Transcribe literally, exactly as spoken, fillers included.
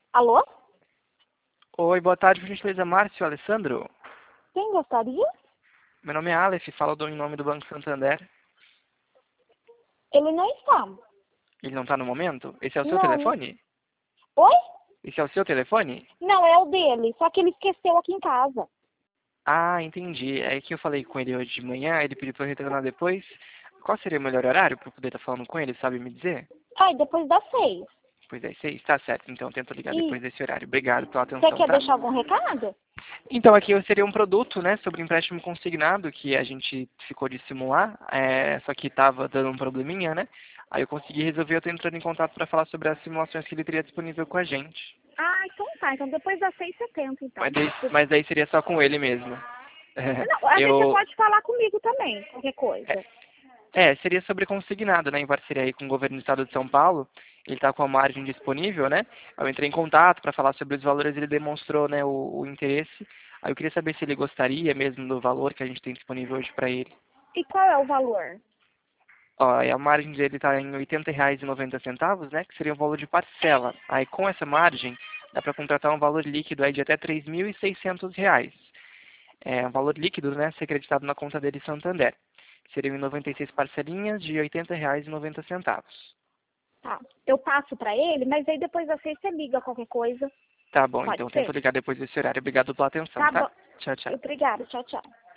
Alô? Oi, boa tarde, por gentileza, Márcio Alessandro. Quem gostaria? Meu nome é Aleph, falo do- em nome do Banco Santander. Ele não está. Ele não está no momento? Esse é o seu Não, não. telefone? Oi? Esse é o seu telefone? Não, é o dele. Só que ele esqueceu aqui em casa. Ah, entendi. É que eu falei com ele hoje de manhã, ele pediu para eu retornar depois. Qual seria o melhor horário para eu poder estar falando com ele, sabe me dizer? Ai, depois das seis. Pois é, seis, tá certo, então eu tento ligar E depois desse horário. Obrigado pela você atenção, quer tá? deixar algum recado? Então, aqui eu seria um produto, né, sobre empréstimo consignado, que a gente ficou de simular, é, só que estava dando um probleminha, né? Aí eu consegui resolver, eu tô entrando em contato para falar sobre as simulações que ele teria disponível com a gente. Ah, então tá. Então depois das seis você tenta, Mas então. daí, mas daí seria só com ele mesmo. É, Não, às vezes você eu, pode falar comigo também, qualquer coisa. é, seria sobre consignado, né, em parceria aí com o governo do estado de São Paulo. Ele está com a margem disponível, né? Eu entrei em contato para falar sobre os valores, ele demonstrou, né, o, o interesse. Aí eu queria saber se ele gostaria mesmo do valor que a gente tem disponível hoje para ele. E qual é o valor? Ó, e a margem dele está em oitenta reais e noventa centavos, né? Que seria o valor de parcela. Aí com essa margem, dá para contratar um valor líquido aí de até três mil e seiscentos reais. É um valor líquido, né? Ser creditado na conta dele Santander. Seriam em noventa e seis parcelinhas de oitenta reais e noventa centavos. Tá. Eu passo pra ele, mas aí depois das seis você liga qualquer coisa. Tá bom, Pode então eu tento ser? ligar depois desse horário. Obrigado pela atenção, Tá tá? bom. Tchau, tchau. Obrigada. Tchau, tchau.